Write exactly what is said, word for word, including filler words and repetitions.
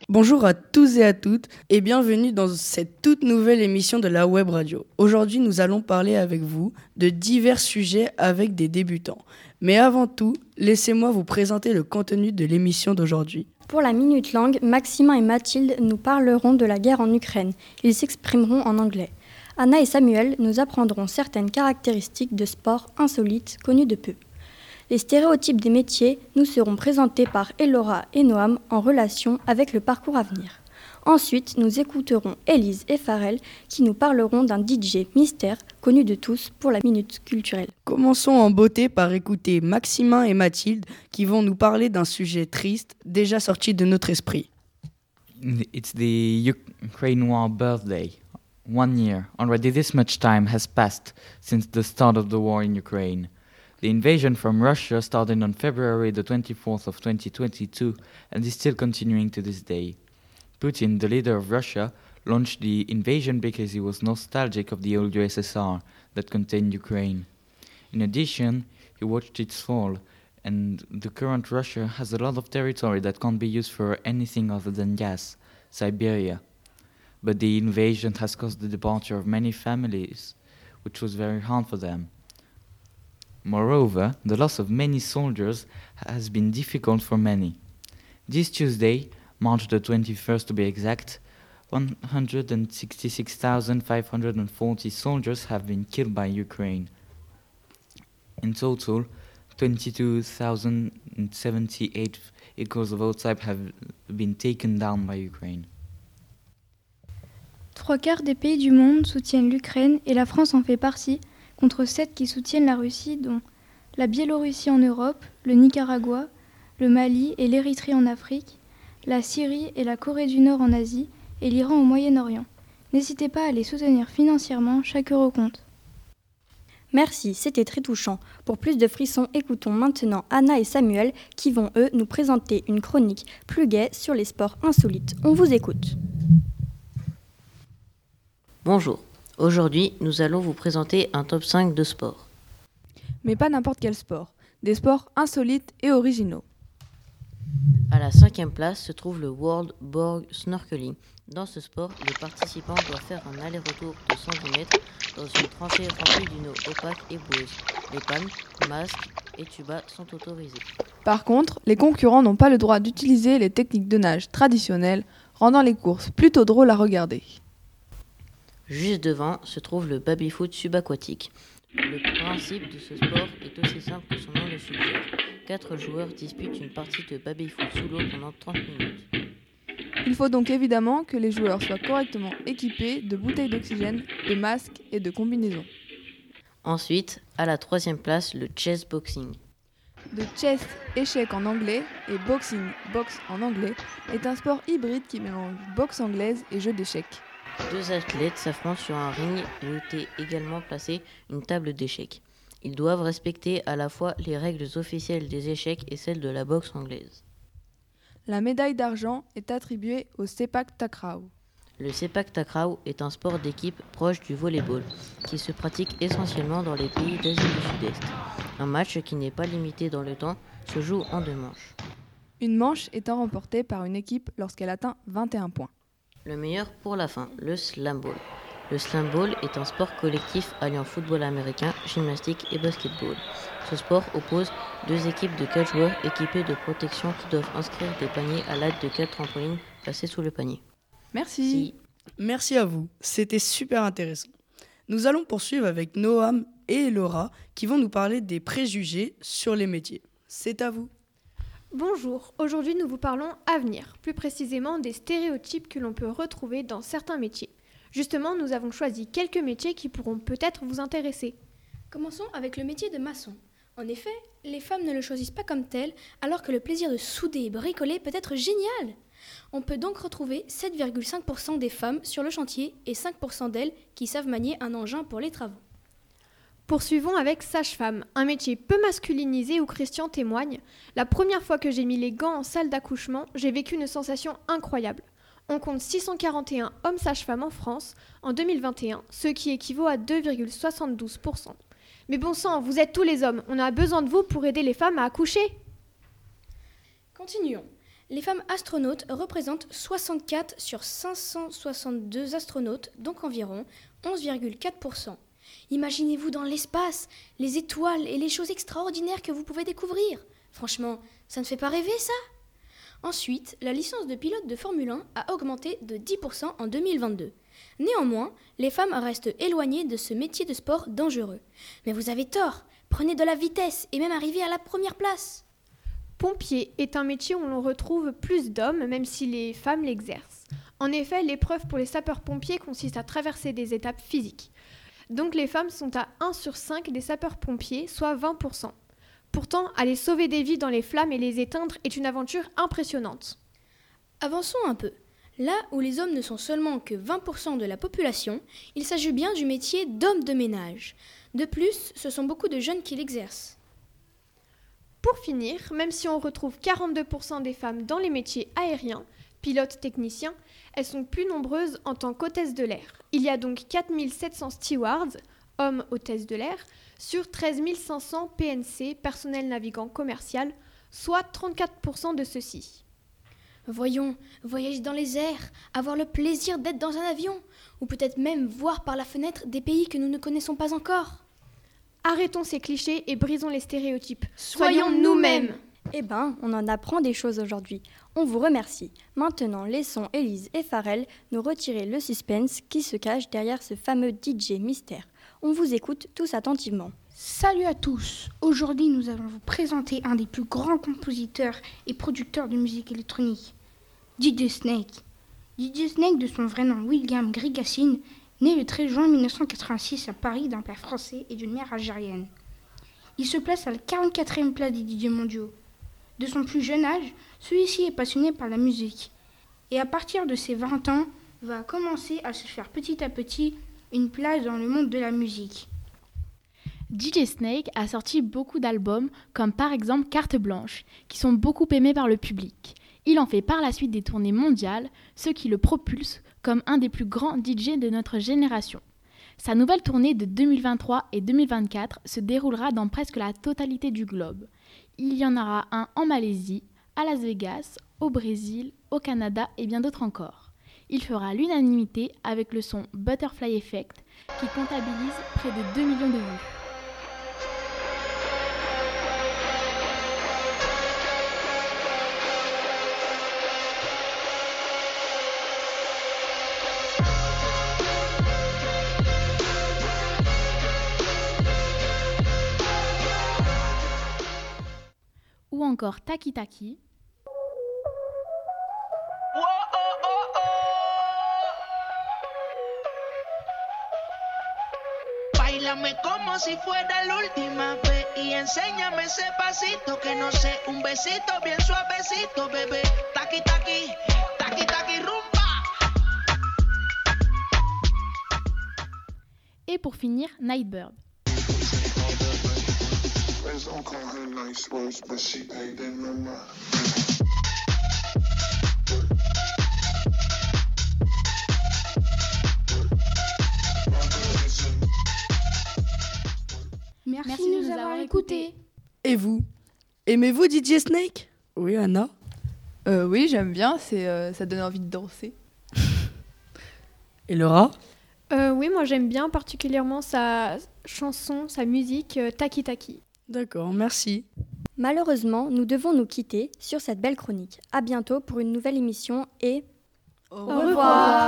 Bonjour à tous et à toutes et bienvenue dans cette toute nouvelle émission de la web radio. Aujourd'hui, nous allons parler avec vous de divers sujets avec des débutants. Mais avant tout, laissez-moi vous présenter le contenu de l'émission d'aujourd'hui. Pour la Minute Langue, Maximin et Mathilde nous parleront de la guerre en Ukraine. Ils s'exprimeront en anglais. Anna et Samuel nous apprendront certaines caractéristiques de sport insolites connues de peu. Les stéréotypes des métiers nous seront présentés par Elora et Noam en relation avec le parcours à venir. Ensuite, nous écouterons Élise et Farel qui nous parleront d'un D J mystère connu de tous pour la Minute Culturelle. Commençons en beauté par écouter Maximin et Mathilde qui vont nous parler d'un sujet triste déjà sorti de notre esprit. It's the Ukraine war birthday. One year. Already this much time has passed since the start of the war in Ukraine. The invasion from Russia started on February the twenty-fourth of twenty twenty-two and is still continuing to this day. Putin, the leader of Russia, launched the invasion because he was nostalgic of the old U S S R that contained Ukraine. In addition, he watched its fall, and the current Russia has a lot of territory that can't be used for anything other than gas, Siberia. But the invasion has caused the departure of many families, which was very hard for them. Moreover, the loss of many soldiers has been difficult for many. This Tuesday, March the twenty-first to be exact, one hundred sixty-six thousand five hundred forty soldiers have been killed by Ukraine. In total, twenty-two thousand seventy-eight vehicles of all types have been taken down by Ukraine. Trois quarts des pays du monde soutiennent l'Ukraine et la France en fait partie, contre sept qui soutiennent la Russie, dont la Biélorussie en Europe, le Nicaragua, le Mali et l'Érythrée en Afrique, la Syrie et la Corée du Nord en Asie et l'Iran au Moyen-Orient. N'hésitez pas à les soutenir financièrement, chaque euro compte. Merci, c'était très touchant. Pour plus de frissons, écoutons maintenant Anna et Samuel qui vont, eux, nous présenter une chronique plus gaie sur les sports insolites. On vous écoute. Bonjour. Aujourd'hui, nous allons vous présenter un top cinq de sports. Mais pas n'importe quel sport, des sports insolites et originaux. À la cinquième place se trouve le World Board Snorkeling. Dans ce sport, les participants doivent faire un aller-retour de cent dix mètres dans une tranchée remplie d'une eau opaque et boueuse. Les pannes, masques et tubas sont autorisés. Par contre, les concurrents n'ont pas le droit d'utiliser les techniques de nage traditionnelles, rendant les courses plutôt drôles à regarder. Juste devant se trouve le baby-foot subaquatique. Le principe de ce sport est aussi simple que son nom le suggère. Quatre joueurs disputent une partie de baby-foot sous l'eau pendant trente minutes. Il faut donc évidemment que les joueurs soient correctement équipés de bouteilles d'oxygène, de masques et de combinaisons. Ensuite, à la troisième place, le chess boxing. Le chess, échec en anglais, et boxing, boxe en anglais, est un sport hybride qui mélange boxe anglaise et jeu d'échecs. Deux athlètes s'affrontent sur un ring où est également placée une table d'échecs. Ils doivent respecter à la fois les règles officielles des échecs et celles de la boxe anglaise. La médaille d'argent est attribuée au Sepak Takraw. Le Sepak Takraw est un sport d'équipe proche du volleyball, qui se pratique essentiellement dans les pays d'Asie du Sud-Est. Un match qui n'est pas limité dans le temps se joue en deux manches. Une manche étant remportée par une équipe lorsqu'elle atteint vingt et un points. Le meilleur pour la fin, le slam ball. Le slam ball est un sport collectif alliant football américain, gymnastique et basketball. Ce sport oppose deux équipes de quatre joueurs équipés de protection qui doivent inscrire des paniers à l'aide de quatre trampolines placés sous le panier. Merci. Si. Merci à vous, c'était super intéressant. Nous allons poursuivre avec Noam et Laura qui vont nous parler des préjugés sur les métiers. C'est à vous. Bonjour, aujourd'hui nous vous parlons avenir, plus précisément des stéréotypes que l'on peut retrouver dans certains métiers. Justement, nous avons choisi quelques métiers qui pourront peut-être vous intéresser. Commençons avec le métier de maçon. En effet, les femmes ne le choisissent pas comme tel, alors que le plaisir de souder et bricoler peut être génial. On peut donc retrouver sept virgule cinq pour cent des femmes sur le chantier et cinq pour cent d'elles qui savent manier un engin pour les travaux. Poursuivons avec sage-femme, un métier peu masculinisé où Christian témoigne. La première fois que j'ai mis les gants en salle d'accouchement, j'ai vécu une sensation incroyable. On compte six cent quarante et un hommes sages-femmes en France en deux mille vingt et un, ce qui équivaut à deux virgule soixante-douze pour cent. Mais bon sang, vous êtes tous les hommes, on a besoin de vous pour aider les femmes à accoucher. Continuons. Les femmes astronautes représentent soixante-quatre sur cinq cent soixante-deux astronautes, donc environ onze virgule quatre pour cent. Imaginez-vous dans l'espace, les étoiles et les choses extraordinaires que vous pouvez découvrir. Franchement, ça ne fait pas rêver ça ? Ensuite, la licence de pilote de Formule un a augmenté de dix pour cent en deux mille vingt-deux. Néanmoins, les femmes restent éloignées de ce métier de sport dangereux. Mais vous avez tort, prenez de la vitesse et même arrivez à la première place. Pompier est un métier où l'on retrouve plus d'hommes, même si les femmes l'exercent. En effet, l'épreuve pour les sapeurs-pompiers consiste à traverser des étapes physiques. Donc les femmes sont à un sur cinq des sapeurs-pompiers, soit vingt pour cent. Pourtant, aller sauver des vies dans les flammes et les éteindre est une aventure impressionnante. Avançons un peu. Là où les hommes ne sont seulement que vingt pour cent de la population, il s'agit bien du métier d'homme de ménage. De plus, ce sont beaucoup de jeunes qui l'exercent. Pour finir, même si on retrouve quarante-deux pour cent des femmes dans les métiers aériens, pilotes, techniciens, elles sont plus nombreuses en tant qu'hôtesses de l'air. Il y a donc quatre mille sept cents stewards, hommes hôtesses de l'air, sur treize mille cinq cents P N C, personnel navigant commercial, soit trente-quatre pour cent de ceux-ci. Voyons, voyager dans les airs, avoir le plaisir d'être dans un avion, ou peut-être même voir par la fenêtre des pays que nous ne connaissons pas encore. Arrêtons ces clichés et brisons les stéréotypes. Soyons nous-mêmes. Eh ben, on en apprend des choses aujourd'hui. On vous remercie. Maintenant, laissons Élise et Pharrell nous retirer le suspense qui se cache derrière ce fameux D J mystère. On vous écoute tous attentivement. Salut à tous. Aujourd'hui, nous allons vous présenter un des plus grands compositeurs et producteurs de musique électronique, D J Snake. D J Snake, de son vrai nom William Grigassine, né le treize juin mille neuf cent quatre-vingt-six à Paris d'un père français et d'une mère algérienne. Il se place à la quarante-quatrième place des D J mondiaux. De son plus jeune âge, celui-ci est passionné par la musique. Et à partir de ses vingt ans, va commencer à se faire petit à petit une place dans le monde de la musique. D J Snake a sorti beaucoup d'albums, comme par exemple Carte Blanche, qui sont beaucoup aimés par le public. Il en fait par la suite des tournées mondiales, ce qui le propulse comme un des plus grands D J de notre génération. Sa nouvelle tournée de deux mille vingt-trois et deux mille vingt-quatre se déroulera dans presque la totalité du globe. Il y en aura un en Malaisie, à Las Vegas, au Brésil, au Canada et bien d'autres encore. Il fera l'unanimité avec le son Butterfly Effect, qui comptabilise près de deux millions de vues. Ou encore Taki Taki. Báilame como si fuera la última vez y enséñame ese pasito que no sé, un besito bien suavecito, bebé. Taki taki, taki taki rumba. Et pour finir, Nightbird. Don't call her nice words, but she paid them no mind. Merci, Merci de de nous avoir écoutés. Et vous, aimez-vous D J Snake ? Oui, Anna ? Euh, oui, j'aime bien, c'est, euh, ça donne envie de danser. Et Laura ? Euh, oui, moi j'aime bien particulièrement sa chanson, sa musique, euh, Taki Taki. D'accord, merci. Malheureusement, nous devons nous quitter sur cette belle chronique. À bientôt pour une nouvelle émission et... Au revoir.